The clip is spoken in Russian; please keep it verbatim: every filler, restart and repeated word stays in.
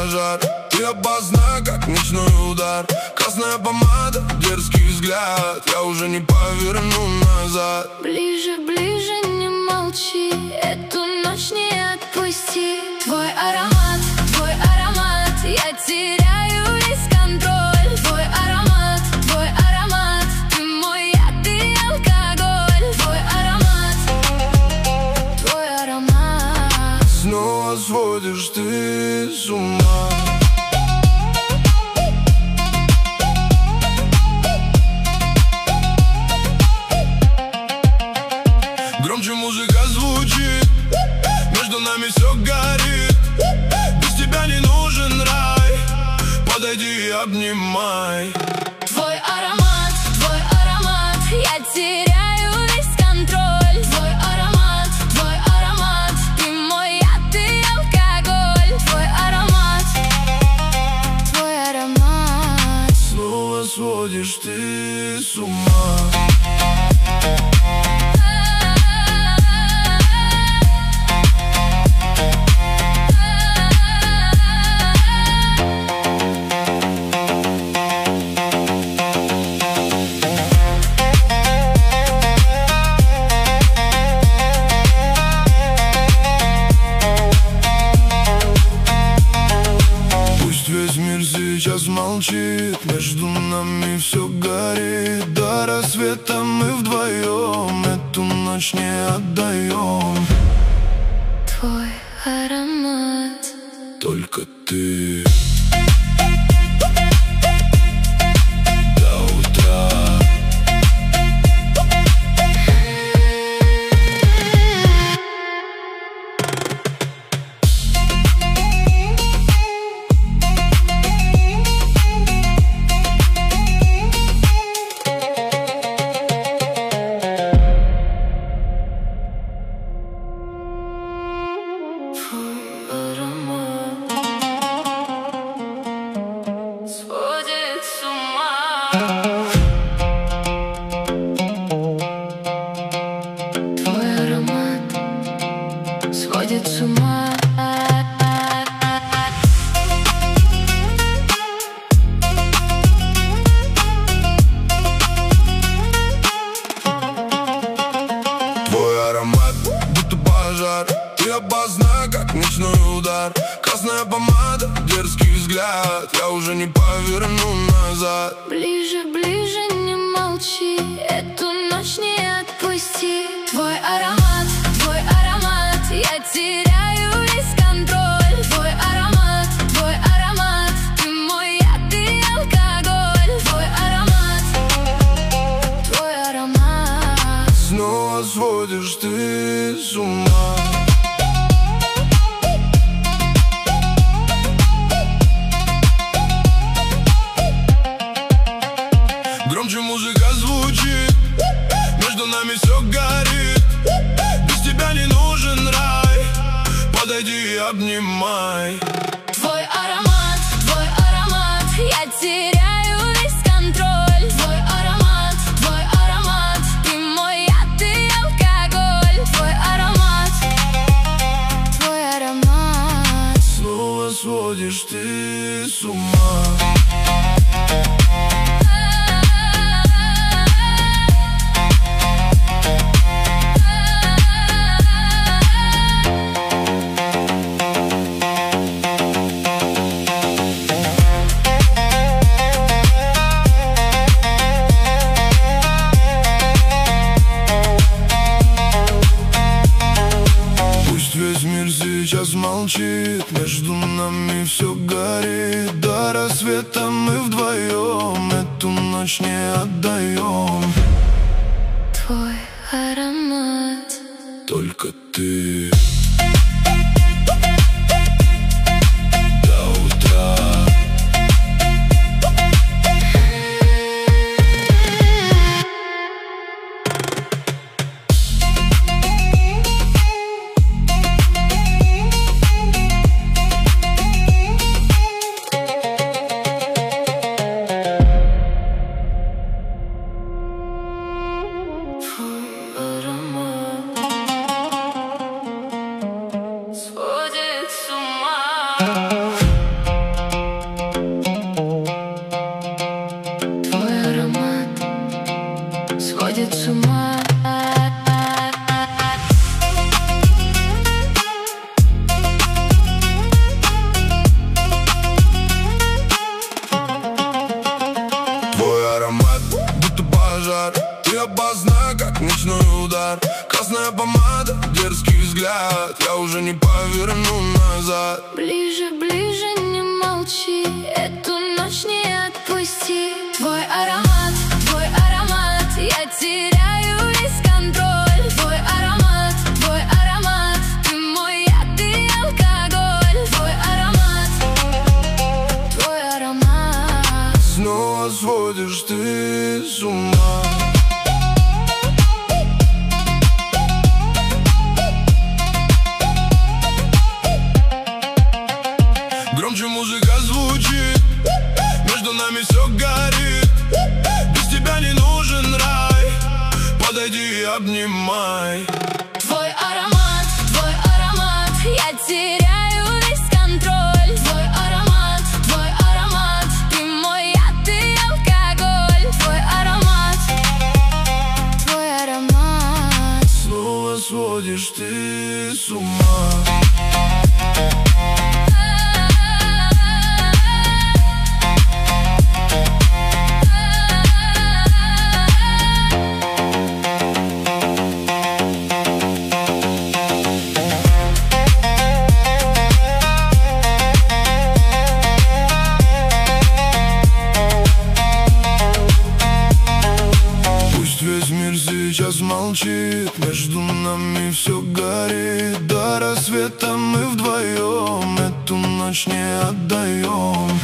пожар. Ты опасна, как ночной удар. Красная помада, дерзкий взгляд. Я уже не поверну назад. Ближе, ближе, не молчи, эту ночь не отпусти. Твой аромат, твой аромат, я теряю весь контроль. Твой аромат, твой аромат, ты мой яд и алкоголь. Твой аромат, твой аромат. Снова сводишь ты с ума. Громче музыка звучит, между нами все горит. Без тебя не нужен рай, подойди и обнимай. Твой аромат, твой аромат, я теряю весь контроль. Твой аромат, твой аромат, ты мой яд и алкоголь. Твой аромат, твой аромат. Снова сводишь ты с ума. Весь мир сейчас молчит, между нами все горит. До рассвета мы вдвоем эту ночь не отдаем. Твой аромат, только ты. сводит с ума. Твой аромат, будто пожар. Ты опасна, как ночной удар. Красная помада, дерзкий взгляд. Я уже не поверну назад. Ближе, ближе, не молчи, эту ночь не отпусти. Твой аромат, твой аромат, я теряю весь контроль. Твой аромат, твой аромат, ты мой яд и алкоголь. Твой аромат, твой аромат. Снова сводишь ты с ума. Громче музыка звучит, между нами все горит. Без тебя не нужен рай, подойди и обнимай. Твой аромат, твой аромат, я теряю весь контроль. Твой аромат, твой аромат, ты мой яд и алкоголь. Твой аромат, твой аромат. Снова сводишь ты с ума. Весь мир сейчас молчит, между нами все горит. До рассвета мы вдвоем эту ночь не отдаем. Твой аромат, только ты. сводит с ума. уже не поверну назад. Ближе, ближе, не молчи, эту ночь не отпусти. Твой аромат, твой аромат, я теряю весь контроль. Твой аромат, твой аромат, ты мой яд и алкоголь. Твой аромат, твой аромат. Снова сводишь ты с ума. Громче музыка звучит, между нами все горит. Без тебя не нужен рай, подойди и обнимай. Твой аромат, твой аромат, я теряю весь контроль. Твой аромат, твой аромат, ты мой яд и алкоголь. Твой аромат, твой аромат. Снова сводишь ты с ума. Весь мир сейчас молчит, между нами все горит. До рассвета мы вдвоем эту ночь не отдаем.